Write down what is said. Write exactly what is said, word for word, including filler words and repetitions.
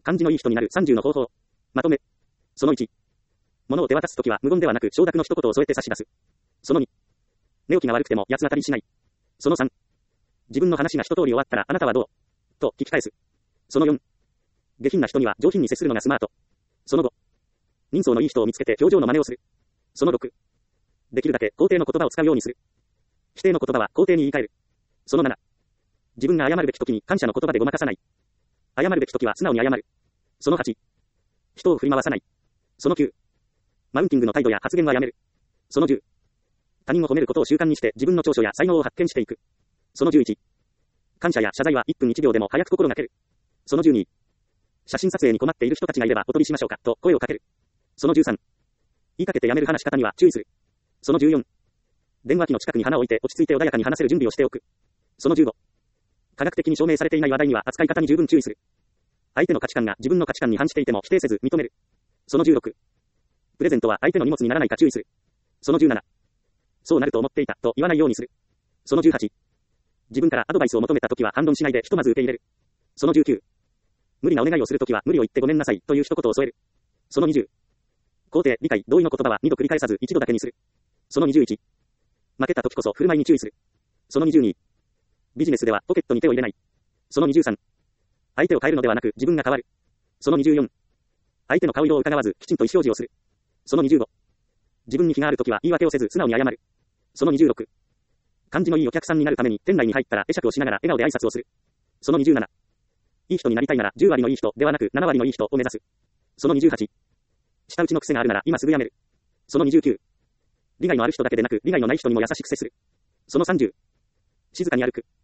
感じのいい人になるさんじゅうの方法。まとめ。そのいち。物を手渡すときは無言ではなく承諾の一言を添えて差し出す。そのに。寝起きが悪くても八つ当たりしない。そのさん。自分の話が一通り終わったらあなたはどうと聞き返す。そのよん。下品な人には上品に接するのがスマート。そのご。人相のいい人を見つけて表情の真似をする。そのろく。できるだけ肯定の言葉を使うようにする。否定の言葉は肯定に言い換える。そのなな。自分が謝るべき時に感謝の言葉でごまかさない。謝るべき時は素直に謝る。そのはち。人を振り回さない。そのきゅう。マウンティングの態度や発言はやめる。そのじゅう。他人を褒めることを習慣にして自分の長所や才能を発見していく。そのじゅういち。感謝や謝罪はいっぷんいちびょうでも早く心がける。そのじゅうに。写真撮影に困っている人たちがいればお撮りしましょうかと声をかける。そのじゅうさん。言いかけてやめる話し方には注意する。そのじゅうよん。電話機の近くに花を置いて落ち着いて穏やかに話せる準備をしておく。そのじゅうご。科学的に証明されていない話題には扱い方に十分注意する。相手の価値観が自分の価値観に反していても否定せず認める。そのじゅうろく。プレゼントは相手の荷物にならないか注意する。そのじゅうなな。そうなると思っていたと言わないようにする。そのじゅうはち。自分からアドバイスを求めたときは反論しないでひとまず受け入れる。そのじゅうきゅう。無理なお願いをするときは無理を言ってごめんなさいという一言を添える。そのにじゅう。肯定、理解、同意の言葉はにど繰り返さず一度だけにする。そのにじゅういち。負けたときこそ振る舞いに注意する。そのにじゅうに。ビジネスではポケットに手を入れない。そのにじゅうさん。相手を変えるのではなく自分が変わる。そのにじゅうよん。相手の顔色を伺わずきちんと意思表示をする。そのにじゅうご。自分に非があるときは言い訳をせず素直に謝る。そのにじゅうろく。感じのいいお客さんになるために店内に入ったら会釈をしながら笑顔で挨拶をする。そのにじゅうなな。いい人になりたいならじゅうわりのいい人ではなくななわりのいい人を目指す。そのにじゅうはち。舌打ちの癖があるなら今すぐやめる。そのにじゅうきゅう。利害のある人だけでなく利害のない人にも優しく接する。そのさんじゅう。静かに歩く。